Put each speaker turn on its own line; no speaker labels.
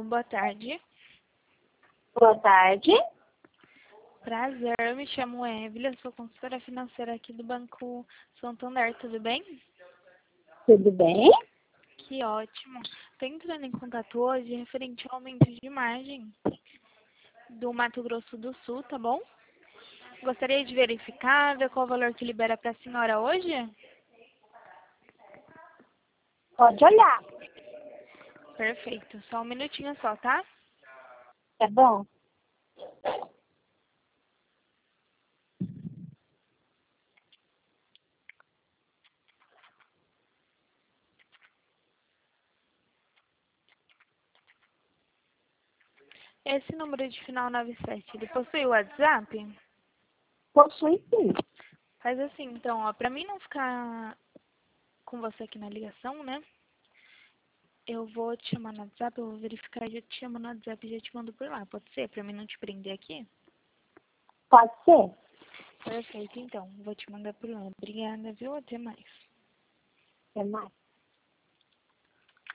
boa tarde.
Boa tarde.
Prazer, eu me chamo Evelyn, sou consultora financeira aqui do Banco Santander, tudo bem?
Tudo bem?
Que ótimo. Estou entrando em contato hoje referente ao aumento de margem do Mato Grosso do Sul, tá bom? Gostaria de verificar, ver qual o valor que libera para a senhora hoje?
Pode olhar.
Perfeito, só um minutinho só, tá?
Tá bom?
Esse número de final 97, ele possui o WhatsApp?
Possui sim.
Faz assim, então, ó, para mim não ficar com você aqui na ligação, né? Eu vou te chamar no WhatsApp, eu vou verificar, já te chamo no WhatsApp e já te mando por lá, pode ser? Pra mim não te prender aqui?
Pode ser?
Perfeito, então, vou te mandar por lá. Obrigada, viu? Até mais.
Até mais.